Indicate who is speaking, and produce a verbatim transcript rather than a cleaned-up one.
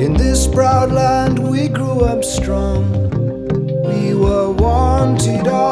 Speaker 1: In this proud land we grew up strong. We were wanted all